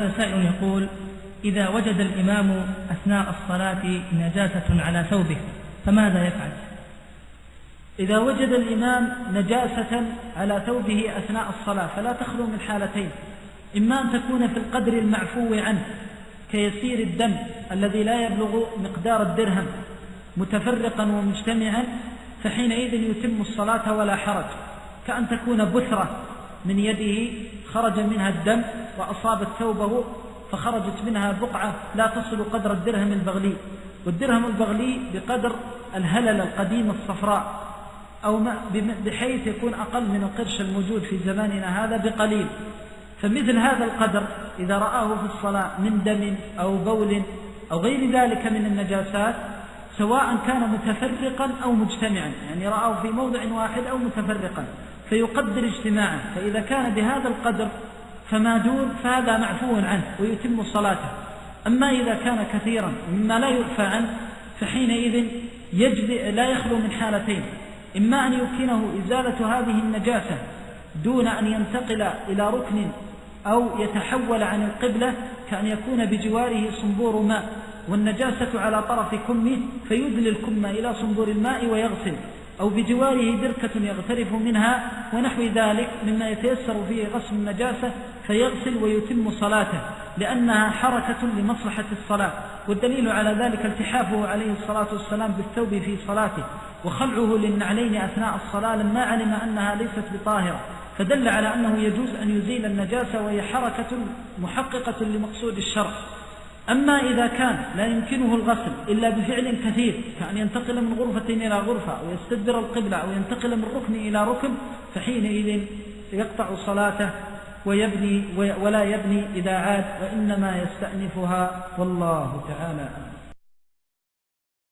سائل يقول: إذا وجد الإمام أثناء الصلاة نجاسة على ثوبه فماذا يفعل؟ إذا وجد الإمام نجاسة على ثوبه أثناء الصلاة فلا تخلو من حالتين: إما أن تكون في القدر المعفو عنه كيسير الدم الذي لا يبلغ مقدار الدرهم متفرقا ومجتمعا، فحينئذ يتم الصلاة ولا حرج، كأن تكون بثرة من يده خرج منها الدم وأصابت ثوبه فخرجت منها بقعة لا تصل قدر الدرهم البغلي، والدرهم البغلي بقدر الهلل القديم الصفراء، أو بحيث يكون أقل من القرش الموجود في زماننا هذا بقليل. فمثل هذا القدر إذا رآه في الصلاة من دم أو بول أو غير ذلك من النجاسات، سواء كان متفرقا أو مجتمعا، يعني رآه في موضع واحد أو متفرقا، فيقدر اجتماعا، فإذا كان بهذا القدر فما دون فهذا معفو عنه ويتم صلاته. أما إذا كان كثيرا مما لا يعفى عنه فحينئذ لا يخلو من حالتين: إما أن يمكنه إزالة هذه النجاسة دون أن ينتقل إلى ركن أو يتحول عن القبلة، كأن يكون بجواره صنبور ماء والنجاسة على طرف كمه فيدلي الكم إلى صنبور الماء ويغسل، أو بجواره بركة يغترف منها ونحو ذلك مما يتيسر فيه غسل النجاسة فيغسل ويتم صلاته، لأنها حركة لمصلحة الصلاة. والدليل على ذلك التحافه عليه الصلاة والسلام بالثوب في صلاته وخلعه للنعلين أثناء الصلاة لما علم أنها ليست بطاهرة، فدل على أنه يجوز أن يزيل النجاسة، وهي حركة محققة لمقصود الشرع. أما إذا كان لا يمكنه الغسل إلا بفعل كثير، كأن ينتقل من غرفة إلى غرفة أو يستدبر القبلة أو ينتقل من ركن إلى ركن، فحينئذ يقطع صلاته ولا يبني إذا عاد، وإنما يستأنفها، والله تعالى أعلم.